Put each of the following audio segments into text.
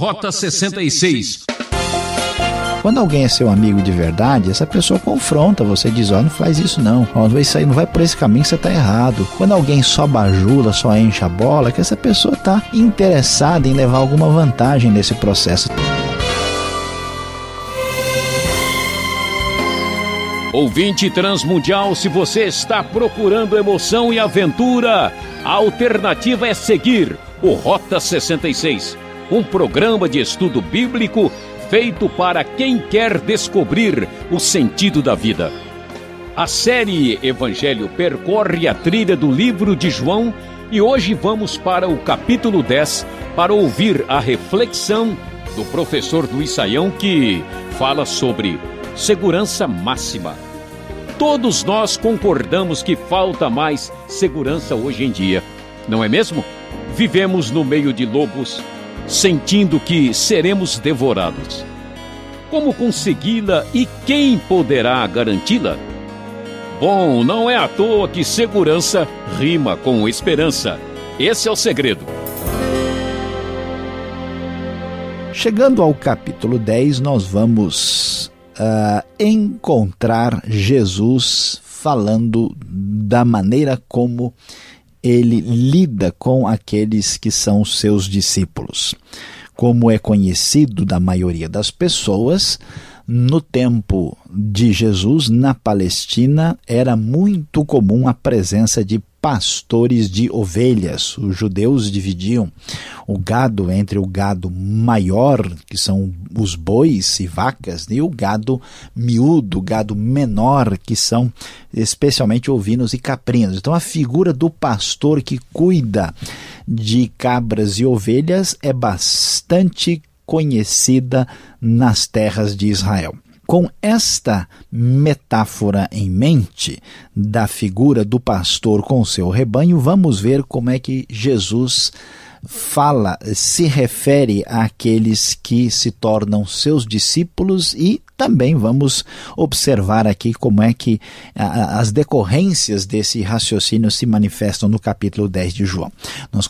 Rota 66. Quando alguém é seu amigo de verdade, essa pessoa confronta você, diz, não faz isso não, isso aí não vai por esse caminho, você está errado. Quando alguém só bajula, só enche a bola, é que essa pessoa está interessada em levar alguma vantagem nesse processo. Ouvinte transmundial, se você está procurando emoção e aventura, a alternativa é seguir o Rota 66, um programa de estudo bíblico feito para quem quer descobrir o sentido da vida. A série Evangelho percorre a trilha do livro de João e hoje vamos para o capítulo 10 para ouvir a reflexão do professor Luiz Saião, que fala sobre segurança máxima. Todos nós concordamos que falta mais segurança hoje em dia, não é mesmo? Vivemos no meio de lobos, sentindo que seremos devorados. Como consegui-la e quem poderá garanti-la? Bom, não é à toa que segurança rima com esperança. Esse é o segredo. Chegando ao capítulo 10, nós vamos encontrar Jesus falando da maneira como ele lida com aqueles que são seus discípulos. Como é conhecido da maioria das pessoas, no tempo de Jesus, na Palestina, era muito comum a presença de pastores de ovelhas. Os judeus dividiam o gado entre o gado maior, que são os bois e vacas, e o gado miúdo, o gado menor, que são especialmente ovinos e caprinos. Então a figura do pastor que cuida de cabras e ovelhas é bastante conhecida nas terras de Israel. Com esta metáfora em mente, da figura do pastor com o seu rebanho, vamos ver como é que Jesus se refere àqueles que se tornam seus discípulos, e também vamos observar aqui como é que as decorrências desse raciocínio se manifestam no capítulo 10 de João. Nós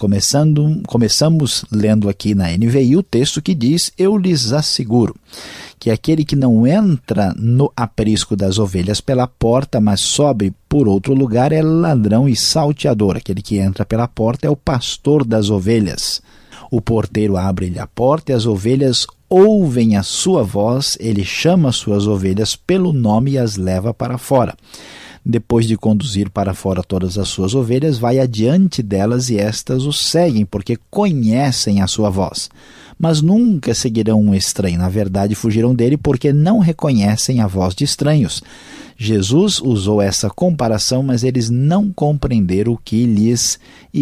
começamos lendo aqui na NVI o texto que diz: eu lhes asseguro que aquele que não entra no aprisco das ovelhas pela porta, mas sobe por outro lugar, é ladrão e salteador. Aquele que entra pela porta é o pastor das ovelhas. O porteiro abre-lhe a porta e as ovelhas ouvem a sua voz. Ele chama as suas ovelhas pelo nome e as leva para fora. Depois de conduzir para fora todas as suas ovelhas, vai adiante delas e estas o seguem, porque conhecem a sua voz. Mas nunca seguirão um estranho. Na verdade, fugirão dele porque não reconhecem a voz de estranhos. Jesus usou essa comparação, mas eles não compreenderam o que lhes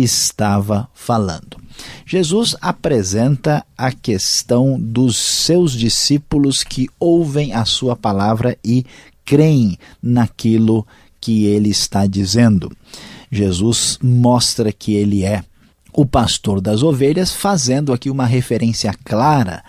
estava falando. Jesus apresenta a questão dos seus discípulos que ouvem a sua palavra e creem naquilo que ele está dizendo. Jesus mostra que ele é o pastor das ovelhas, fazendo aqui uma referência clara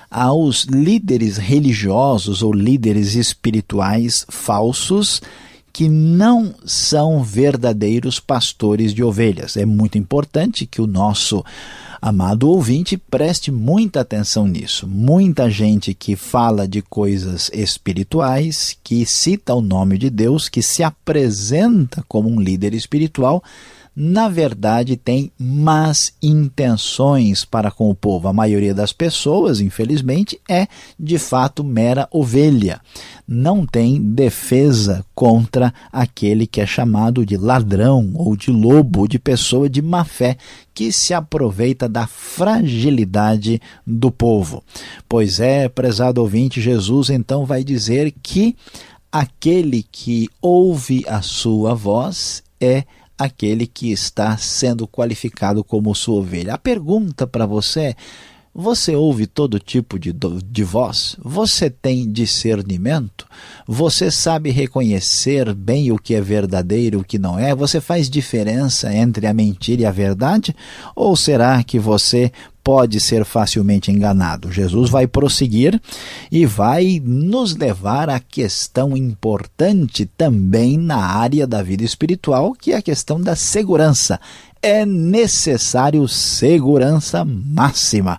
aos líderes religiosos ou líderes espirituais falsos que não são verdadeiros pastores de ovelhas. É muito importante que o nosso amado ouvinte preste muita atenção nisso. Muita gente que fala de coisas espirituais, que cita o nome de Deus, que se apresenta como um líder espiritual, na verdade tem más intenções para com o povo. A maioria das pessoas, infelizmente, é de fato mera ovelha. Não tem defesa contra aquele que é chamado de ladrão ou de lobo, ou de pessoa de má fé, que se aproveita da fragilidade do povo. Pois é, prezado ouvinte, Jesus então vai dizer que aquele que ouve a sua voz é aquele que está sendo qualificado como sua ovelha. A pergunta para você é: você ouve todo tipo de voz? Você tem discernimento? Você sabe reconhecer bem o que é verdadeiro e o que não é? Você faz diferença entre a mentira e a verdade? Ou será que você pode ser facilmente enganado? Jesus vai prosseguir e vai nos levar à questão importante também na área da vida espiritual, que é a questão da segurança. É necessário segurança máxima.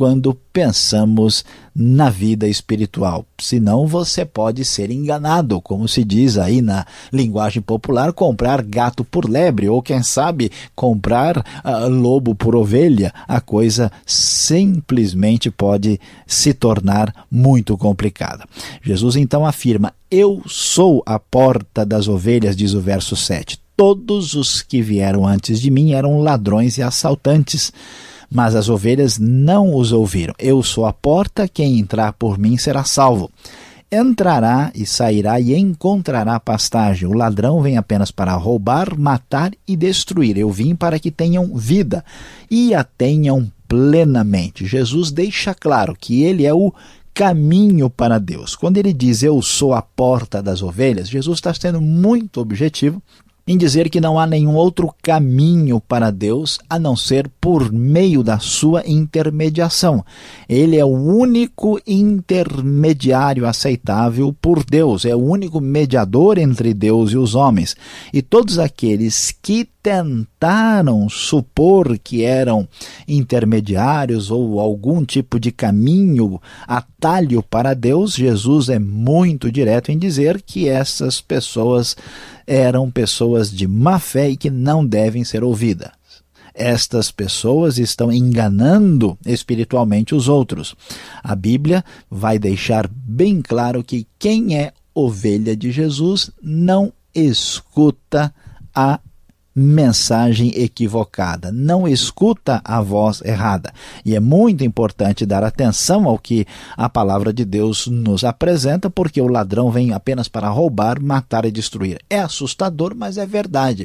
quando pensamos na vida espiritual. Senão você pode ser enganado, como se diz aí na linguagem popular, comprar gato por lebre, ou quem sabe comprar lobo por ovelha. A coisa simplesmente pode se tornar muito complicada. Jesus então afirma: eu sou a porta das ovelhas, diz o verso 7. Todos os que vieram antes de mim eram ladrões e assaltantes, mas as ovelhas não os ouviram. Eu sou a porta, quem entrar por mim será salvo. Entrará e sairá e encontrará pastagem. O ladrão vem apenas para roubar, matar e destruir. Eu vim para que tenham vida e a tenham plenamente. Jesus deixa claro que ele é o caminho para Deus. Quando ele diz eu sou a porta das ovelhas, Jesus está sendo muito objetivo em dizer que não há nenhum outro caminho para Deus a não ser por meio da sua intermediação. Ele é o único intermediário aceitável por Deus, é o único mediador entre Deus e os homens. E todos aqueles que tentaram supor que eram intermediários ou algum tipo de caminho, atalho para Deus, Jesus é muito direto em dizer que essas pessoas eram pessoas de má fé e que não devem ser ouvidas. Estas pessoas estão enganando espiritualmente os outros. A Bíblia vai deixar bem claro que quem é ovelha de Jesus não escuta a mensagem equivocada, não escuta a voz errada. E é muito importante dar atenção ao que a palavra de Deus nos apresenta, porque o ladrão vem apenas para roubar, matar e destruir. É assustador, mas é verdade.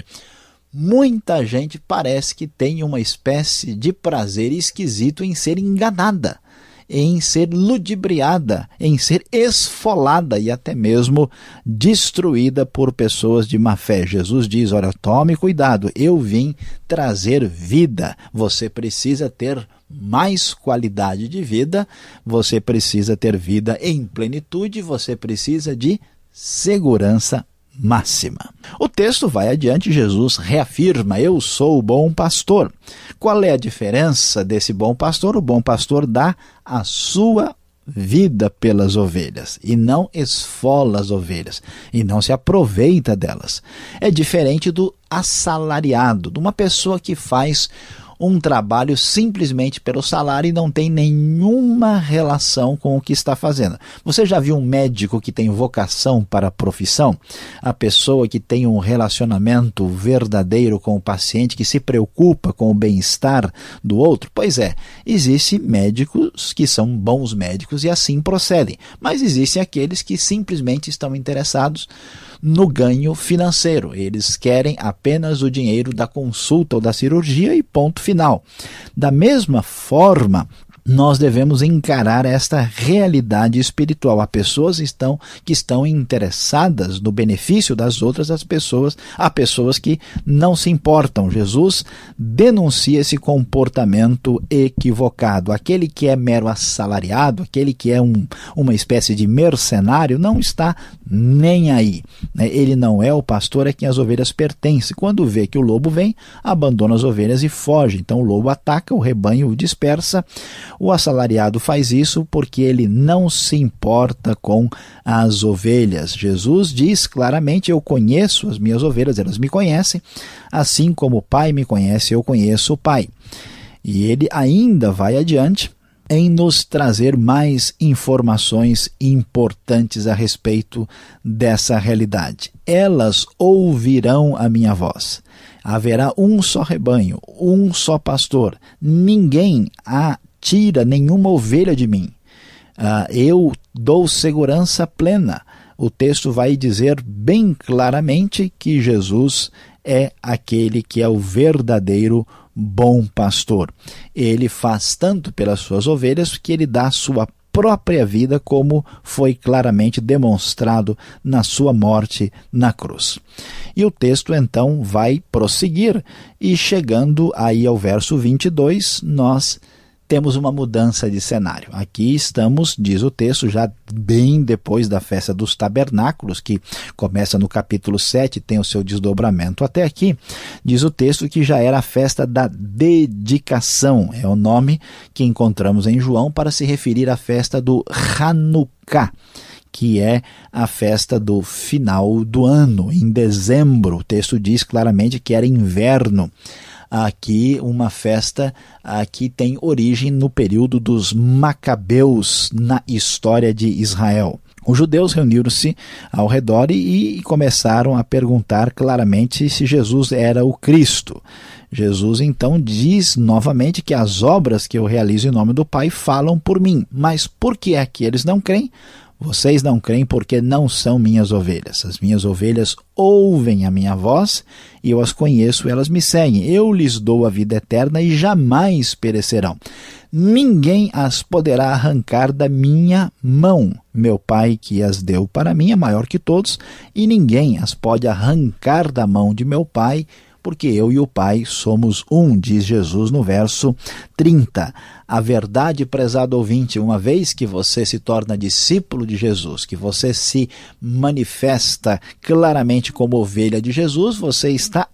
Muita gente parece que tem uma espécie de prazer esquisito em ser enganada, em ser ludibriada, em ser esfolada e até mesmo destruída por pessoas de má fé. Jesus diz, olha, tome cuidado, eu vim trazer vida. Você precisa ter mais qualidade de vida, você precisa ter vida em plenitude, você precisa de segurança máxima. O texto vai adiante, Jesus reafirma, eu sou o bom pastor. Qual é a diferença desse bom pastor? O bom pastor dá a sua vida pelas ovelhas e não esfola as ovelhas e não se aproveita delas. É diferente do assalariado, de uma pessoa que faz um trabalho simplesmente pelo salário e não tem nenhuma relação com o que está fazendo. Você já viu um médico que tem vocação para a profissão? A pessoa que tem um relacionamento verdadeiro com o paciente, que se preocupa com o bem-estar do outro? Pois é, existem médicos que são bons médicos e assim procedem, mas existem aqueles que simplesmente estão interessados no ganho financeiro. Eles querem apenas o dinheiro da consulta ou da cirurgia e ponto final. Da mesma forma, nós devemos encarar esta realidade espiritual. Há pessoas que estão interessadas no benefício das outras, há pessoas que não se importam. Jesus denuncia esse comportamento equivocado. Aquele que é mero assalariado, aquele que é uma espécie de mercenário, não está nem aí. Ele não é o pastor a quem as ovelhas pertencem. Quando vê que o lobo vem, abandona as ovelhas e foge. Então o lobo ataca, o rebanho o dispersa. O assalariado faz isso porque ele não se importa com as ovelhas. Jesus diz claramente, eu conheço as minhas ovelhas, elas me conhecem, assim como o Pai me conhece, eu conheço o Pai. E ele ainda vai adiante em nos trazer mais informações importantes a respeito dessa realidade. Elas ouvirão a minha voz. Haverá um só rebanho, um só pastor. Ninguém tira nenhuma ovelha de mim. Eu dou segurança plena. O texto vai dizer bem claramente que Jesus é aquele que é o verdadeiro bom pastor. Ele faz tanto pelas suas ovelhas que ele dá a sua própria vida, como foi claramente demonstrado na sua morte na cruz. E o texto então vai prosseguir, e chegando aí ao verso 22, nós temos uma mudança de cenário. Aqui estamos, diz o texto, já bem depois da festa dos tabernáculos, que começa no capítulo 7, tem o seu desdobramento até aqui. Diz o texto que já era a festa da dedicação, é o nome que encontramos em João para se referir à festa do Hanukkah, que é a festa do final do ano, em dezembro. O texto diz claramente que era inverno. Aqui uma festa que tem origem no período dos Macabeus na história de Israel. Os judeus reuniram-se ao redor e começaram a perguntar claramente se Jesus era o Cristo. Jesus então diz novamente que as obras que eu realizo em nome do Pai falam por mim. Mas por que é que eles não creem? Vocês não creem porque não são minhas ovelhas. As minhas ovelhas ouvem a minha voz e eu as conheço, elas me seguem. Eu lhes dou a vida eterna e jamais perecerão. Ninguém as poderá arrancar da minha mão. Meu Pai que as deu para mim é maior que todos e ninguém as pode arrancar da mão de meu Pai, porque eu e o Pai somos um, diz Jesus no verso 30. A verdade, prezado ouvinte, uma vez que você se torna discípulo de Jesus, que você se manifesta claramente como ovelha de Jesus, você está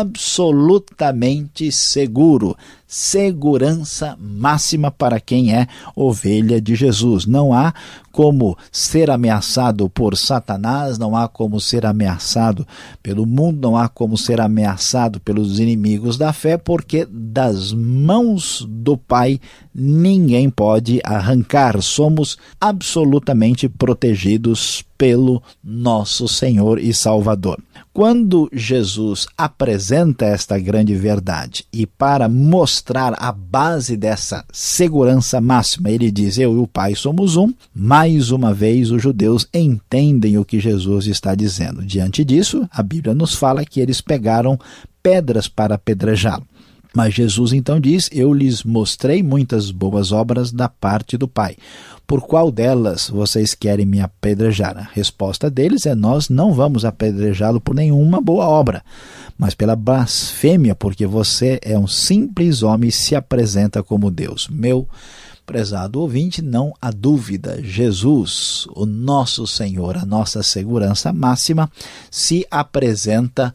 absolutamente seguro. Segurança máxima para quem é ovelha de Jesus. Não há como ser ameaçado por Satanás, não há como ser ameaçado pelo mundo, não há como ser ameaçado pelos inimigos da fé, porque das mãos do Pai ninguém pode arrancar. Somos absolutamente protegidos pelo nosso Senhor e Salvador. Quando Jesus apresenta esta grande verdade e para mostrar a base dessa segurança máxima, ele diz, eu e o Pai somos um, mais uma vez os judeus entendem o que Jesus está dizendo. Diante disso, a Bíblia nos fala que eles pegaram pedras para apedrejá-lo. Mas Jesus então diz, eu lhes mostrei muitas boas obras da parte do Pai. Por qual delas vocês querem me apedrejar? A resposta deles é, nós não vamos apedrejá-lo por nenhuma boa obra, mas pela blasfêmia, porque você é um simples homem e se apresenta como Deus. Meu prezado ouvinte, não há dúvida, Jesus, o nosso Senhor, a nossa segurança máxima, se apresenta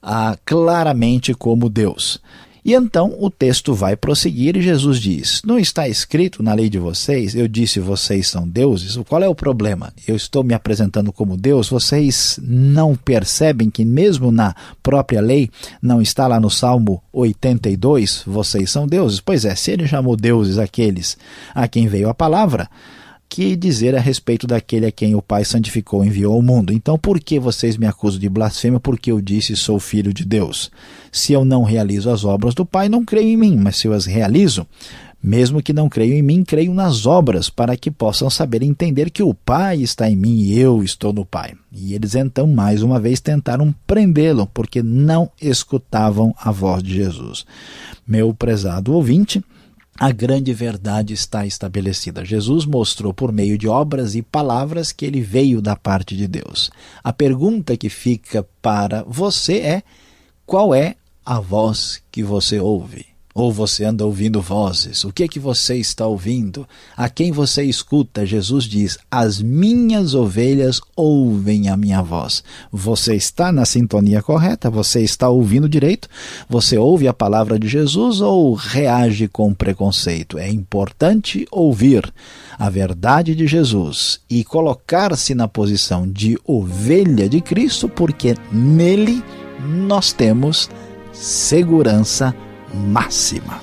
claramente como Deus. E então o texto vai prosseguir e Jesus diz, não está escrito na lei de vocês, eu disse vocês são deuses? Qual é o problema? Eu estou me apresentando como Deus, vocês não percebem que mesmo na própria lei, não está lá no Salmo 82, vocês são deuses? Pois é, se ele chamou deuses aqueles a quem veio a palavra, que dizer a respeito daquele a quem o Pai santificou e enviou ao mundo. Então, por que vocês me acusam de blasfêmia? Porque eu disse, sou filho de Deus. Se eu não realizo as obras do Pai, não creio em mim, mas se eu as realizo, mesmo que não creio em mim, creio nas obras, para que possam saber e entender que o Pai está em mim e eu estou no Pai. E eles então, mais uma vez, tentaram prendê-lo, porque não escutavam a voz de Jesus. Meu prezado ouvinte, a grande verdade está estabelecida. Jesus mostrou por meio de obras e palavras que ele veio da parte de Deus. A pergunta que fica para você é, qual é a voz que você ouve? Ou você anda ouvindo vozes? O que é que você está ouvindo? A quem você escuta? Jesus diz, as minhas ovelhas ouvem a minha voz. Você está na sintonia correta? Você está ouvindo direito? Você ouve a palavra de Jesus ou reage com preconceito? É importante ouvir a verdade de Jesus e colocar-se na posição de ovelha de Cristo, porque nele nós temos segurança máxima.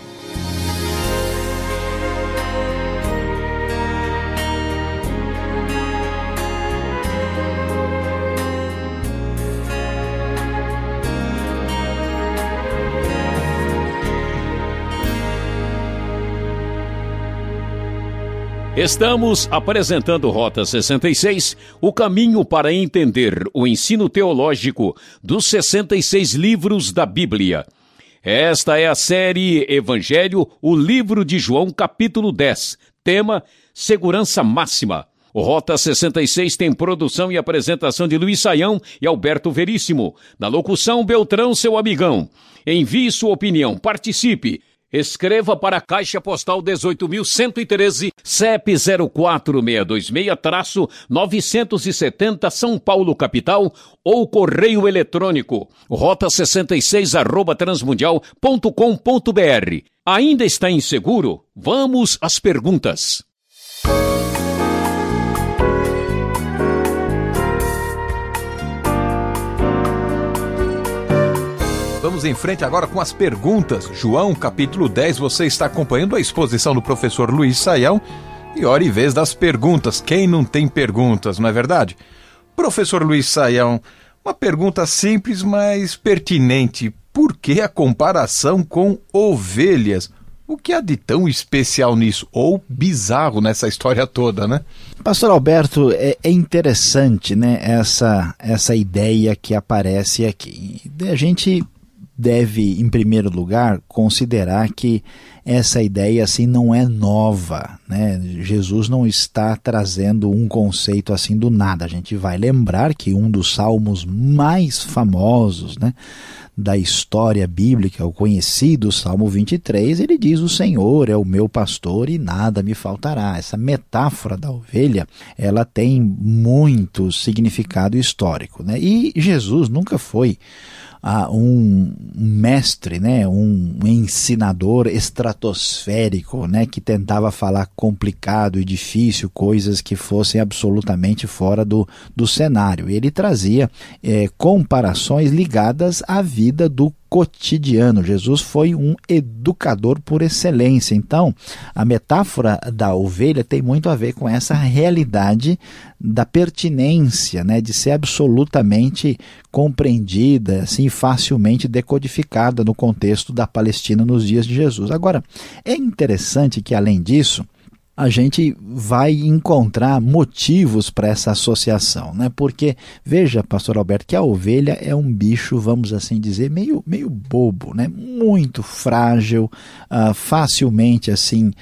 Estamos apresentando Rota 66, o caminho para entender o ensino teológico dos 66 livros da Bíblia. Esta é a série Evangelho, o livro de João, capítulo 10, tema Segurança Máxima. O Rota 66 tem produção e apresentação de Luiz Saião e Alberto Veríssimo. Na locução, Beltrão, seu amigão. Envie sua opinião, participe. Escreva para a Caixa Postal 18.113, CEP 04626-970 São Paulo, capital, ou correio eletrônico, rota66@transmundial.com.br. Ainda está inseguro? Vamos às perguntas. Vamos em frente agora com as perguntas. João, capítulo 10, você está acompanhando a exposição do professor Luiz Saião. E hora e vez das perguntas. Quem não tem perguntas, não é verdade? Professor Luiz Saião, uma pergunta simples, mas pertinente. Por que a comparação com ovelhas? O que há de tão especial nisso? Ou bizarro nessa história toda, né? Pastor Alberto, é interessante, né, essa ideia que aparece aqui. A gente deve, em primeiro lugar, considerar que essa ideia assim não é nova, né? Jesus não está trazendo um conceito assim do nada. A gente vai lembrar que um dos salmos mais famosos, né, da história bíblica, o conhecido Salmo 23, ele diz: o Senhor é o meu pastor e nada me faltará. Essa metáfora da ovelha, ela tem muito significado histórico, né? E Jesus nunca foi um mestre, né, um ensinador estratosférico, né, que tentava falar complicado e difícil, coisas que fossem absolutamente fora do cenário. Ele trazia comparações ligadas à vida do cotidiano. Jesus foi um educador por excelência. Então, a metáfora da ovelha tem muito a ver com essa realidade da pertinência, né, de ser absolutamente compreendida, assim, facilmente decodificada no contexto da Palestina nos dias de Jesus. Agora, é interessante que, além disso, a gente vai encontrar motivos para essa associação, né? Porque, veja, pastor Alberto, que a ovelha é um bicho, vamos assim dizer, meio bobo, né? Muito frágil, facilmente assim,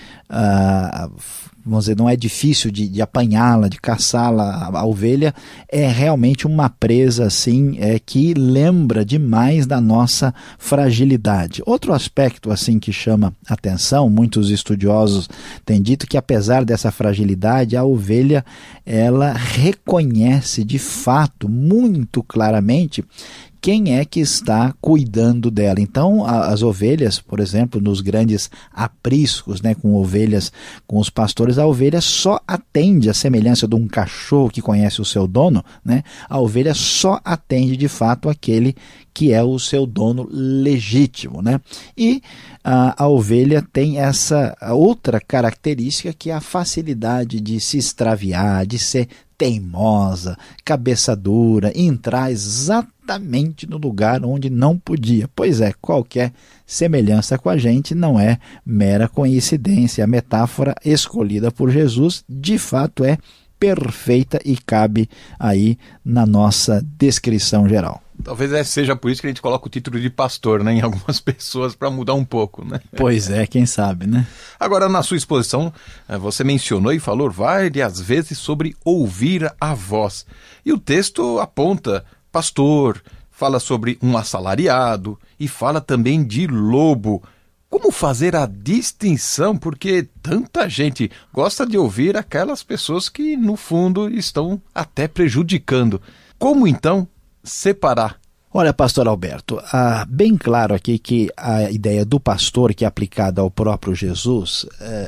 vamos dizer, não é difícil de apanhá-la, de caçá-la. A ovelha é realmente uma presa assim, que lembra demais da nossa fragilidade. Outro aspecto assim que chama atenção, muitos estudiosos têm dito que apesar dessa fragilidade, a ovelha ela reconhece de fato, muito claramente, quem é que está cuidando dela. Então, as ovelhas, por exemplo, nos grandes apriscos, né, com ovelhas, com os pastores, a ovelha só atende, à semelhança de um cachorro que conhece o seu dono, né, a ovelha só atende de fato aquele que é o seu dono legítimo, né? E a ovelha tem essa outra característica, que é a facilidade de se extraviar, de ser teimosa, cabeça dura, entrar exatamente no lugar onde não podia. Pois é, qualquer semelhança com a gente não é mera coincidência. A metáfora escolhida por Jesus, de fato, é perfeita e cabe aí na nossa descrição geral. Talvez seja por isso que a gente coloca o título de pastor, né, em algumas pessoas, para mudar um pouco, né? Pois é, quem sabe, né? Agora, na sua exposição, você mencionou e falou várias vezes sobre ouvir a voz. E o texto aponta pastor, fala sobre um assalariado e fala também de lobo. Como fazer a distinção? Porque tanta gente gosta de ouvir aquelas pessoas que, no fundo, estão até prejudicando. Como, então, separar? Olha, pastor Alberto, bem claro aqui que a ideia do pastor, que é aplicada ao próprio Jesus,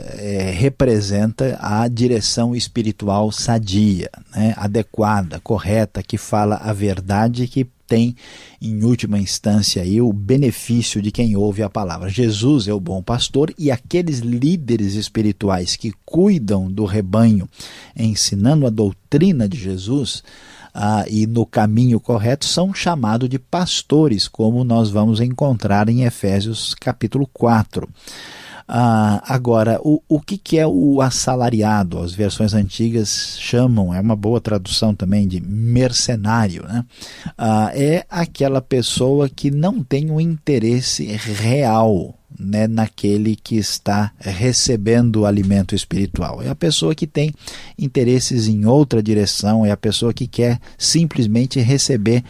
representa a direção espiritual sadia, né, adequada, correta, que fala a verdade, que tem, em última instância, aí, o benefício de quem ouve a palavra. Jesus é o bom pastor, e aqueles líderes espirituais que cuidam do rebanho, ensinando a doutrina de Jesus, e no caminho correto, são chamados de pastores, como nós vamos encontrar em Efésios capítulo 4. Agora, o que é o assalariado? As versões antigas chamam, é uma boa tradução também, de mercenário, né? É aquela pessoa que não tem um interesse real né, naquele que está recebendo o alimento espiritual. É a pessoa que tem interesses em outra direção, é a pessoa que quer simplesmente receber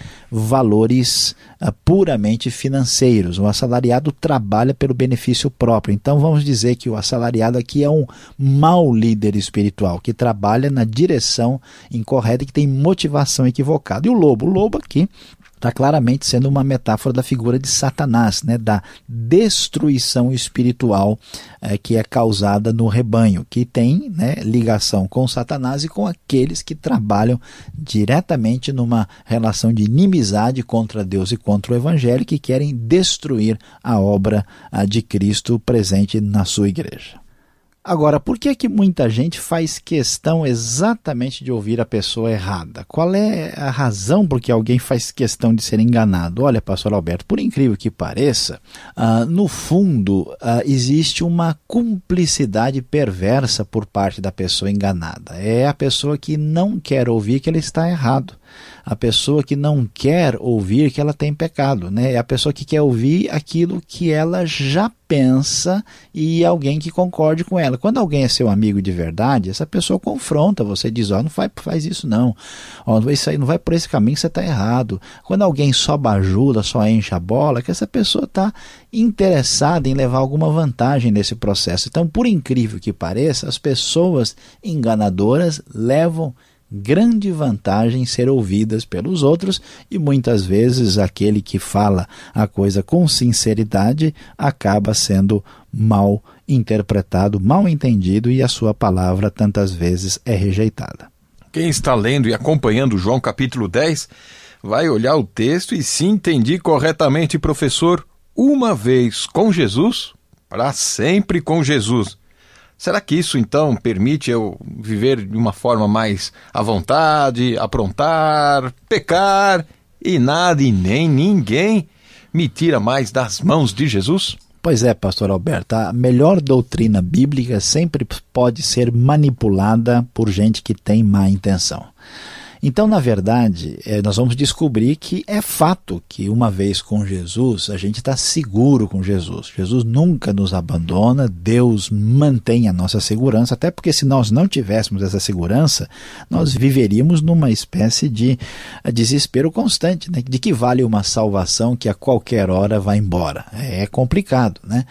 valores puramente financeiros. O assalariado trabalha pelo benefício próprio. Então vamos dizer que o assalariado aqui é um mau líder espiritual, que trabalha na direção incorreta e que tem motivação equivocada. E o lobo aqui está claramente sendo uma metáfora da figura de Satanás, né, da destruição espiritual que é causada no rebanho, que tem, né, ligação com Satanás e com aqueles que trabalham diretamente numa relação de inimizade contra Deus e contra o Evangelho, que querem destruir a obra de Cristo presente na sua igreja. Agora, por que muita gente faz questão exatamente de ouvir a pessoa errada? Qual é a razão por que alguém faz questão de ser enganado? Olha, pastor Alberto, por incrível que pareça, no fundo existe uma cumplicidade perversa por parte da pessoa enganada. É a pessoa que não quer ouvir que ela está errado. A pessoa que não quer ouvir que ela tem pecado, né? É a pessoa que quer ouvir aquilo que ela já pensa e alguém que concorde com ela. Quando alguém é seu amigo de verdade, essa pessoa confronta, você diz, não faz isso não, isso aí não vai por esse caminho, você está errado. Quando alguém só bajula, só enche a bola, que essa pessoa está interessada em levar alguma vantagem nesse processo. Então, por incrível que pareça, as pessoas enganadoras levam grande vantagem em ser ouvidas pelos outros e muitas vezes aquele que fala a coisa com sinceridade acaba sendo mal interpretado, mal entendido e a sua palavra tantas vezes é rejeitada. Quem está lendo e acompanhando João capítulo 10 vai olhar o texto e se entendi corretamente, professor, uma vez com Jesus, para sempre com Jesus. Será que isso, então, permite eu viver de uma forma mais à vontade, aprontar, pecar, e nada e nem ninguém me tira mais das mãos de Jesus? Pois é, pastor Alberto, a melhor doutrina bíblica sempre pode ser manipulada por gente que tem má intenção. Então, na verdade, nós vamos descobrir que é fato que uma vez com Jesus, a gente está seguro com Jesus. Jesus nunca nos abandona, Deus mantém a nossa segurança, até porque se nós não tivéssemos essa segurança, nós viveríamos numa espécie de desespero constante, né? De que vale uma salvação que a qualquer hora vai embora? É complicado, né?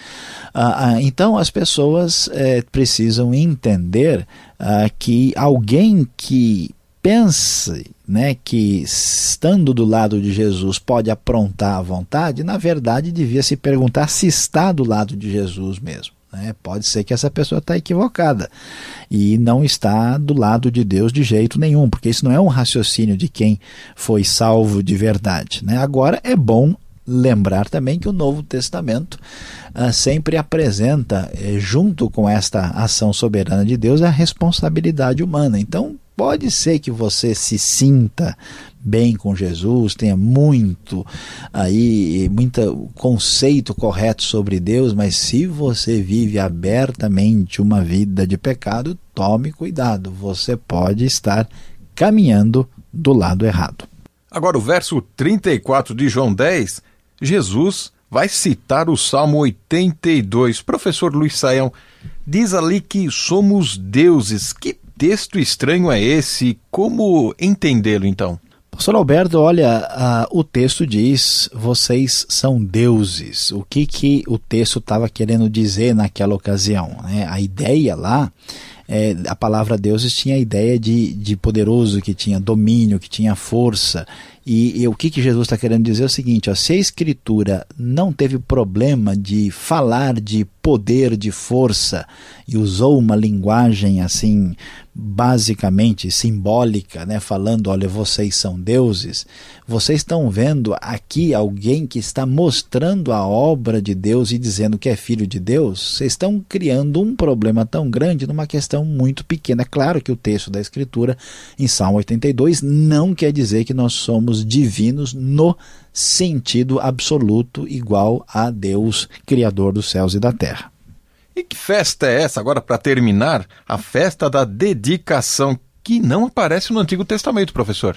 Então, as pessoas precisam entender que alguém que pense, né, que estando do lado de Jesus pode aprontar à vontade, na verdade devia se perguntar se está do lado de Jesus mesmo. Né? Pode ser que essa pessoa está equivocada e não está do lado de Deus de jeito nenhum, porque isso não é um raciocínio de quem foi salvo de verdade. Né? Agora é bom lembrar também que o Novo Testamento sempre apresenta, junto com esta ação soberana de Deus, a responsabilidade humana. Então, pode ser que você se sinta bem com Jesus, tenha muito conceito correto sobre Deus, mas se você vive abertamente uma vida de pecado, tome cuidado, você pode estar caminhando do lado errado. Agora o verso 34 de João 10, Jesus vai citar o Salmo 82. Professor Luiz Saião, diz ali que somos deuses. Que texto estranho é esse? Como entendê-lo então? Pastor Alberto, olha, o texto diz, vocês são deuses. O que o texto estava querendo dizer naquela ocasião? Né? A ideia lá, a palavra deuses tinha a ideia de poderoso, que tinha domínio, que tinha força. E o que Jesus está querendo dizer é o seguinte, se a Escritura não teve problema de falar de poder, de força, e usou uma linguagem assim, basicamente simbólica, né, falando, olha, vocês são deuses, vocês estão vendo aqui alguém que está mostrando a obra de Deus e dizendo que é filho de Deus, vocês estão criando um problema tão grande numa questão muito pequena. É claro que o texto da Escritura, em Salmo 82, não quer dizer que nós somos divinos no sentido absoluto igual a Deus, Criador dos céus e da terra. E que festa é essa, agora para terminar, a festa da dedicação, que não aparece no Antigo Testamento, professor?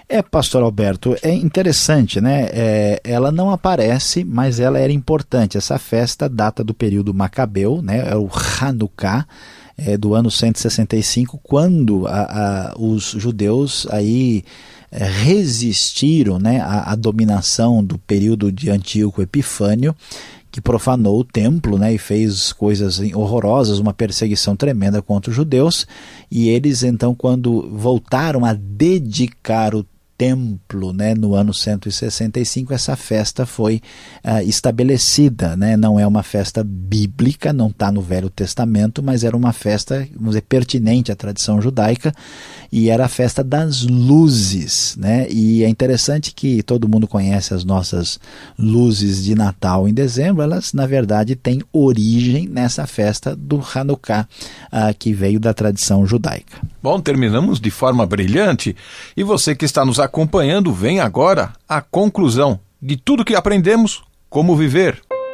Pastor Alberto, é interessante, né? Ela não aparece, mas ela era importante. Essa festa data do período macabeu, né? É o Hanukkah, do ano 165, quando os judeus aí resistiram, né, à dominação do período de Antíoco Epifânio, que profanou o templo, né, e fez coisas horrorosas, uma perseguição tremenda contra os judeus, e eles então, quando voltaram a dedicar o templo, né, no ano 165, essa festa foi estabelecida, né? Não é uma festa bíblica, não está no Velho Testamento, mas era uma festa, vamos dizer, pertinente à tradição judaica, e era a festa das luzes, né? E é interessante que todo mundo conhece as nossas luzes de Natal em dezembro. Elas, na verdade, têm origem nessa festa do Hanukkah, que veio da tradição judaica. Bom, terminamos de forma brilhante, e você que está nos acompanhando, vem agora a conclusão de tudo que aprendemos, como viver.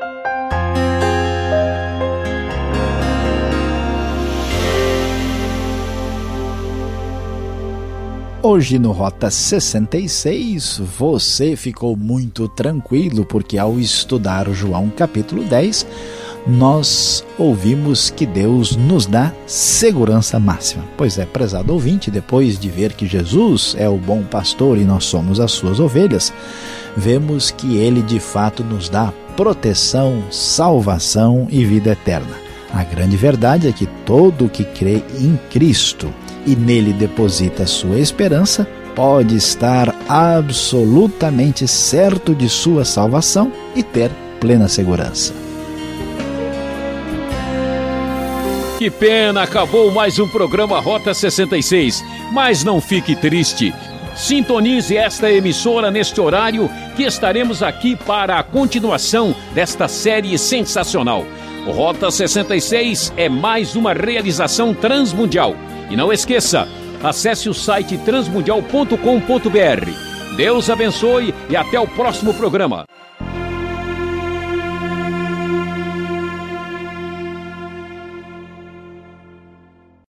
Hoje no Rota 66, você ficou muito tranquilo, porque ao estudar João capítulo 10, nós ouvimos que Deus nos dá segurança máxima. Pois é, prezado ouvinte, depois de ver que Jesus é o bom pastor e nós somos as suas ovelhas, vemos que ele de fato nos dá proteção, salvação e vida eterna. A grande verdade é que todo o que crê em Cristo e nele deposita sua esperança, pode estar absolutamente certo de sua salvação e ter plena segurança. Que pena, acabou mais um programa Rota 66, mas não fique triste. Sintonize esta emissora neste horário, que estaremos aqui para a continuação desta série sensacional. O Rota 66 é mais uma realização transmundial. E não esqueça, acesse o site transmundial.com.br. Deus abençoe e até o próximo programa.